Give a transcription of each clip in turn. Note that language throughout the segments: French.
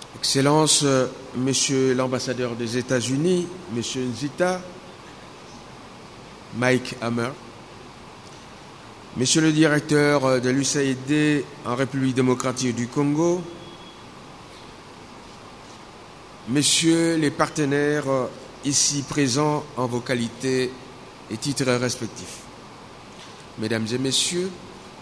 Excellences, Monsieur l'ambassadeur des États-Unis, Monsieur Nzita, Mike Hammer, Monsieur le directeur de l'USAID en République démocratique du Congo, Messieurs les partenaires ici présents en vos qualités et titres respectifs, Mesdames et Messieurs,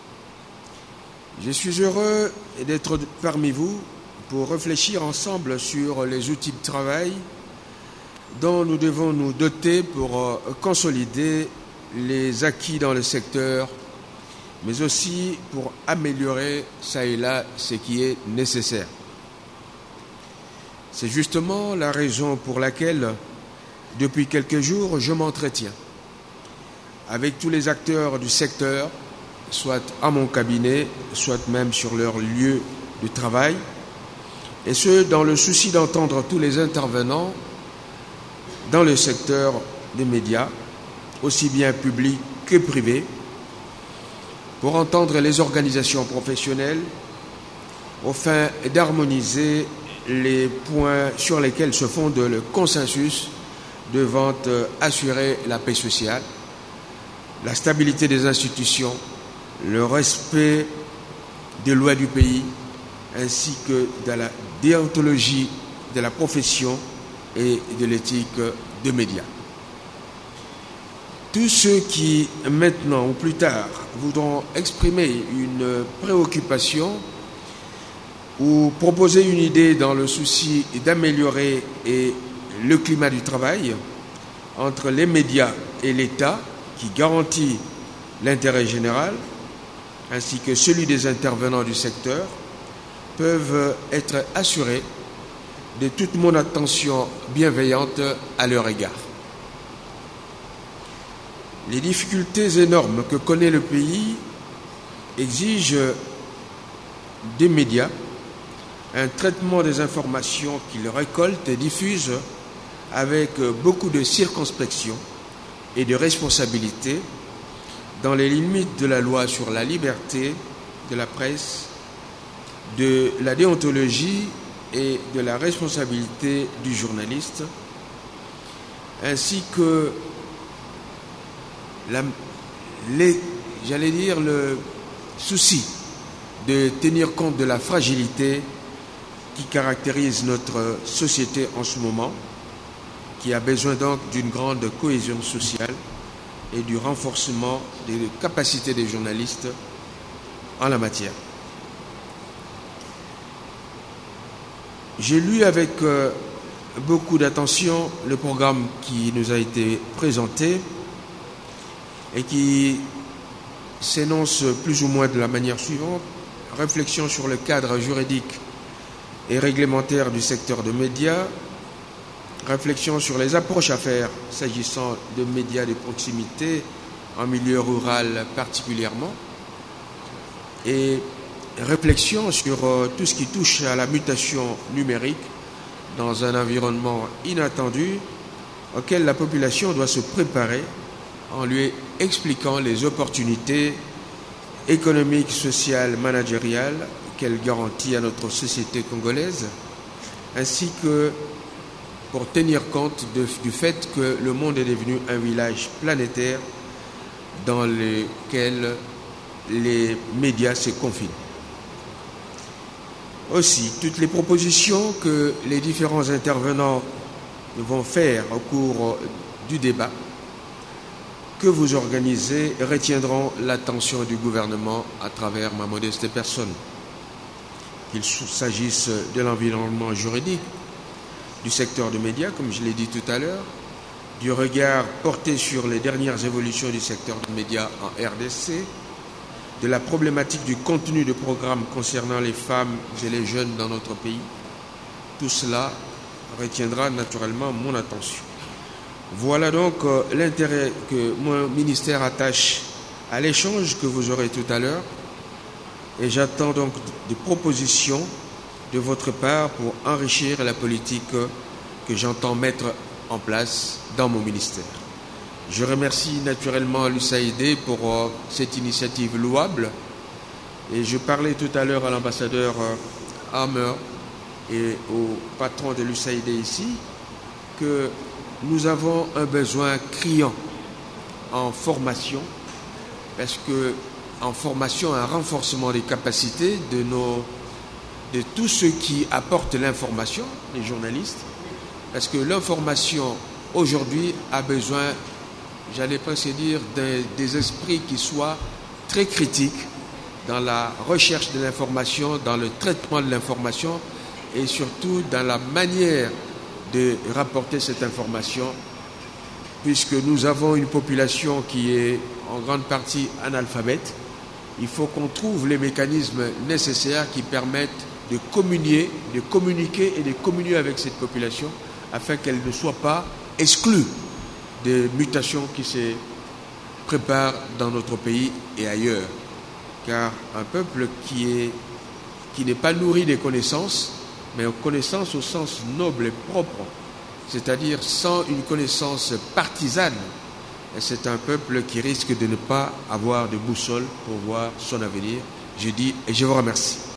je suis heureux d'être parmi vous pour réfléchir ensemble sur les outils de travail dont nous devons nous doter pour consolider les acquis dans le secteur, mais aussi pour améliorer ça et là ce qui est nécessaire. C'est justement la raison pour laquelle, depuis quelques jours, je m'entretiens avec tous les acteurs du secteur, soit à mon cabinet, soit même sur leur lieu de travail, et ce, dans le souci d'entendre tous les intervenants dans le secteur des médias, aussi bien publics que privés, pour entendre les organisations professionnelles, afin d'harmoniser les points sur lesquels se fonde le consensus devant assurer la paix sociale, la stabilité des institutions, le respect des lois du pays, ainsi que de la déontologie de la profession et de l'éthique des médias. Tous ceux qui, maintenant ou plus tard, voudront exprimer une préoccupation ou proposer une idée dans le souci d'améliorer le climat du travail entre les médias et l'État qui garantit l'intérêt général, ainsi que celui des intervenants du secteur, peuvent être assurés de toute mon attention bienveillante à leur égard. Les difficultés énormes que connaît le pays exigent des médias un traitement des informations qu'ils récoltent et diffusent avec beaucoup de circonspection et de responsabilité dans les limites de la loi sur la liberté de la presse, de la déontologie et de la responsabilité du journaliste, ainsi que le souci de tenir compte de la fragilité qui caractérise notre société en ce moment, qui a besoin donc d'une grande cohésion sociale et du renforcement des capacités des journalistes en la matière. J'ai lu avec beaucoup d'attention le programme qui nous a été présenté et qui s'énonce plus ou moins de la manière suivante: réflexion sur le cadre juridique et réglementaire du secteur de médias, réflexion sur les approches à faire s'agissant de médias de proximité en milieu rural particulièrement, et réflexion sur tout ce qui touche à la mutation numérique dans un environnement inattendu auquel la population doit se préparer en lui expliquant les opportunités économiques, sociales, managériales qu'elle garantit à notre société congolaise, ainsi que pour tenir compte du fait que le monde est devenu un village planétaire dans lequel les médias se confinent. Aussi, toutes les propositions que les différents intervenants vont faire au cours du débat que vous organisez retiendront l'attention du gouvernement à travers ma modeste personne. Qu'il s'agisse de l'environnement juridique, du secteur des médias, comme je l'ai dit tout à l'heure, du regard porté sur les dernières évolutions du secteur des médias en RDC, de la problématique du contenu de programmes concernant les femmes et les jeunes dans notre pays. Tout cela retiendra naturellement mon attention. Voilà donc l'intérêt que mon ministère attache à l'échange que vous aurez tout à l'heure, et j'attends donc des propositions de votre part pour enrichir la politique que j'entends mettre en place dans mon ministère. Je remercie naturellement l'USAID pour cette initiative louable, et je parlais tout à l'heure à l'ambassadeur Hammer et au patron de l'USAID ici que nous avons un besoin criant en formation, parce que en formation, un renforcement des capacités de tous ceux qui apportent l'information, les journalistes, parce que l'information aujourd'hui a besoin, j'allais presque dire, des esprits qui soient très critiques dans la recherche de l'information, dans le traitement de l'information et surtout dans la manière de rapporter cette information, puisque nous avons une population qui est en grande partie analphabète. Il faut qu'on trouve les mécanismes nécessaires qui permettent de communiquer et de communier avec cette population afin qu'elle ne soit pas exclue des mutations qui se préparent dans notre pays et ailleurs. Car un peuple qui n'est pas nourri des connaissances, mais aux connaissances au sens noble et propre, c'est-à-dire sans une connaissance partisane, c'est un peuple qui risque de ne pas avoir de boussole pour voir son avenir. Je dis et je vous remercie.